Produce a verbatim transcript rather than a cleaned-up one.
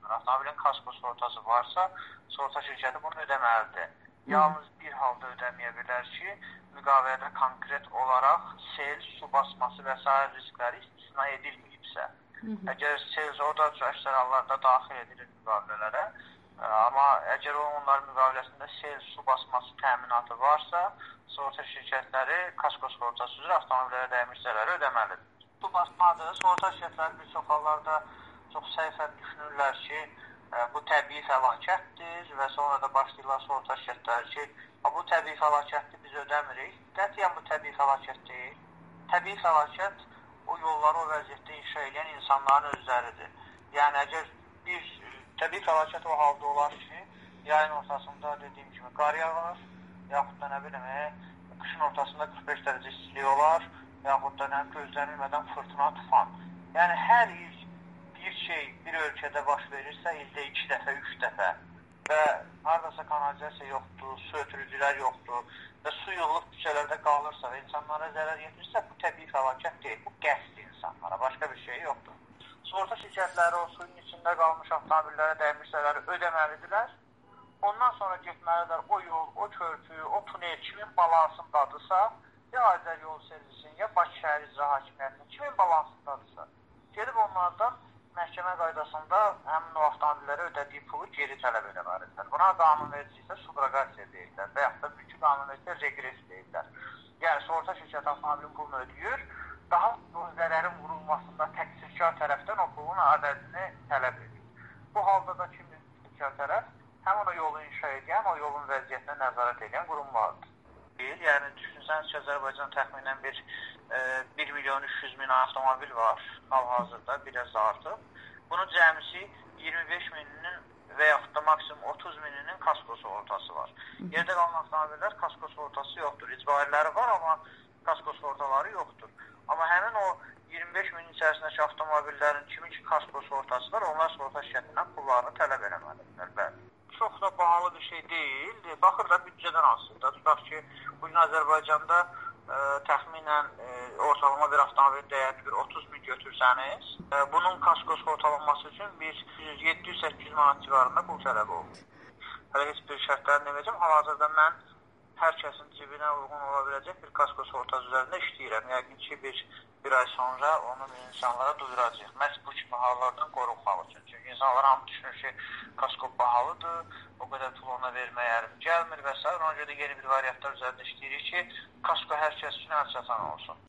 Avtomobilin kasko sığortası varsa, sığorta şirkəti bunu ödəməlidir. Yalnız bir halda ödəməyə bilər ki, müqavilədə konkret olaraq sel, su basması və s. riskləri istisna edilməyibsə. Əgər sel o da əksər hallarda daxil edilir müqavilələrə, amma əgər onların müqaviləsində sel, su basması təminatı varsa, sığorta şirkətləri kasko sığortası üzrə avtomobillərə dəymiş zərəri ödəməlidir. Su basmadır, sığorta şirkətləri bir çox hallarda çox səhifən düşünürlər ki, bu təbii fəlakətdir və sonra da başlayırlar sığorta şirkətləri ki, bu təbii fəlakətdir, biz ödəmirik. Qətiyyən bu təbii fəlakət deyil. Təbii fəlakət o yolları o vəziyyətdə inşa edən insanların özləridir. Yəni, əgər bir təbii fəlakət o halda olar ki, yayın ortasında dediyim kimi qar yağar, yaxud da nə bilim, qışın ortasında qırx beş dərəcə istilik olar, yaxud da gözlənilmədən fırtına, tufan. Yəni, hər il bir şey bir ölkədə baş verirsə, ildə iki dəfə, üç dəfə və haradasa kanalizasiya yoxdur, su ötürücülər yoxdur və su yığılıb küçələrdə qalırsa və insanlara zərər yetirsə, bu təbii fəlakət deyil, bu qəsd insanlara, başqa bir şey yoxdur. Sığorta şirkətləri o suyun içində qalmış avtomobillərə dəymiş zərəri ödəməlidirlər. Ondan sonra getməlidirlər o yol, o körpü, o tunel kimin balansındadısa, ya Azər yol servisin, ya Bakı şəhər icra hakimiyyətinin kimin balansındadırsa, gedib onlardan məhkəmə qaydasında həmin o avtomobillərə ödədiyi pulu geri tələb edəməlidirlər. Buna qanunverici isə subrogasiya deyirlər və yaxud da mülki qanunverici reqres deyirlər. Yəni, sığorta şirkəti avtomobilin pulunu ödəyir, daha o zərərin vurulmasında təqsirkar tərəfdən o pulun ədədini tələb edir. Bu halda da kimdir təqsirkar tərəf? Həmin o yolu inşa edən, o yolun vəziyyətinə nəzarət edən qurum vardır. Yəni, düşünsəniz ki, Azərbaycan təxminən bir bir milyon üç yüz min avtomobil var hal-hazırda, biraz artıq. Bunun cəmisi iyirmi beş mininin və yaxud da maksimum otuz mininin kasko sığortası var. Yerdə qalan avtomobillər kasko sığortası yoxdur. İcbariləri var, amma kasko sığortaları yoxdur. Amma həmin o iyirmi beş minin içərisindəki avtomobillərin kimin ki kasko sığortası var, onlar sığorta şirkətindən pullarını tələb eləməlidirlər. Çox da bahalı bir şey deyil. Baxır da büdcədən asılıdır. Tutaq ki, bugün Azərbaycanda ə, təxminən ə, ortalama bir avtomobil dəyəri bir otuz min götürsəniz, ə, bunun kasko sığortalanması üçün bir yeddi yüz səkkiz yüz manat civarında pul tələb olunur. Hələ heç bir şərtlərini deməyəcəm. Hal-hazırda mən hər kəsin cibinə uyğun ola biləcək bir kasko sığortası üzərində işləyirəm. Yəqin ki, bir, bir ay sonra onu insanlara duyuracaq. Məhz bu kimi hallardan qorunmaq üçün. Çünki insanlar hamı düşünür ki, kasko bahalıdır, o qədər pul ona verməyə ərim gəlmir və s. Ona görə də yeni bir variantlar üzərində işləyirik ki, kasko hər kəs üçün əl çatan olsun.